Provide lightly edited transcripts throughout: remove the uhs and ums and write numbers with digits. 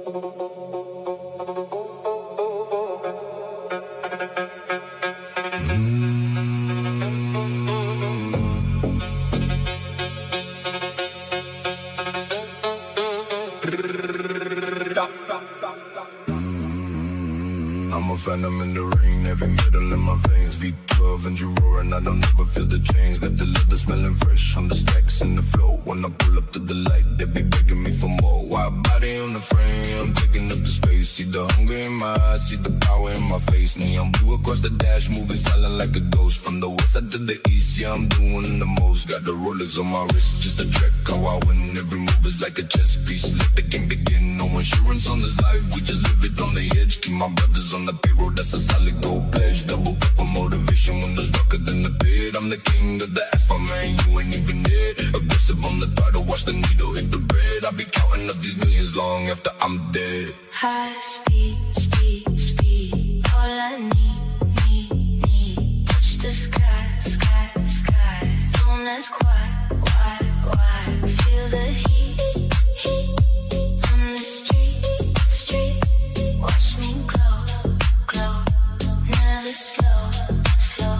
I'm a phantom in the rain, heavy metal in my veins, V12 engine roaring, I don't ever feel the change. Got the leather smelling fresh on the stacks in the flow. When I pull up to the light, they be begging me for more. Wide body on the frame, I'm taking up the space. See the hunger in my eyes, see the power in my face. Neon blue across the dash, moving silent like a ghost. From the west side to the east, yeah, I'm doing the most. Got the Rolex on my wrist, just a track how I win. Every move is like a chess piece, let the game begin. No insurance on this life, we just live it on the edge. Keep my brothers on the payroll, that's a solid gold pledge. Double cup of motivation when there's darker than the bed. I'm the king of the asphalt, man, you ain't even it. Aggressive on the throttle, watch the needle hit the bread. I be counting up these millions long after I'm dead. High speed, speed, speed. All I need. Touch the sky, sky, sky. Don't ask why. Feel the heat, heat. On the street, street. Watch me glow, glow. Never slow, slow.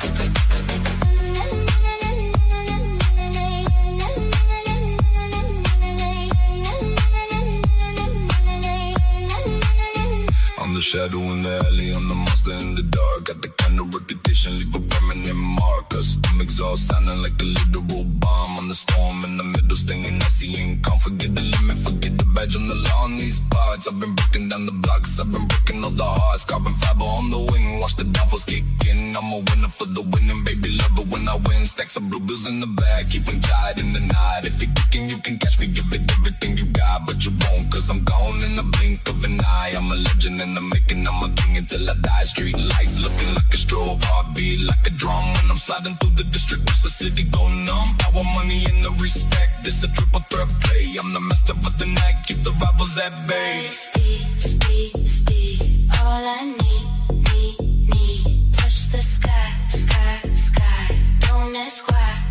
I'm the shadow in the alley, I'm the monster in the dark. Got the kind of reputation, leave a permanent mark. Custom exhaust sounding like a literal bomb. On the storm in the middle, stinging icy and calm. Forget the limit, forget the badge on the lawn. These parts, I've been breaking down the blocks, I've been breaking all the hearts. Carbon fiber on the wing, watch the downfalls kick in. I'm a winner for the winning, baby, love it when I win. Stacks of blue bills in the bag, keeping tied in the night. If you're kicking, you can catch me, give it everything you got. But you won't, cause I'm gone in the blink of an eye. I'm a legend in the making, I'm a king until I die. Street lights looking like a strobe, heartbeat like a drum. When I'm sliding through the district, watch the city go numb. Power, money, and the respect, this a triple threat play. I'm the master of the night, keep the rivals at bay. Speed, speed, speed. All I need. Touch the sky, sky, sky. Don't ask why.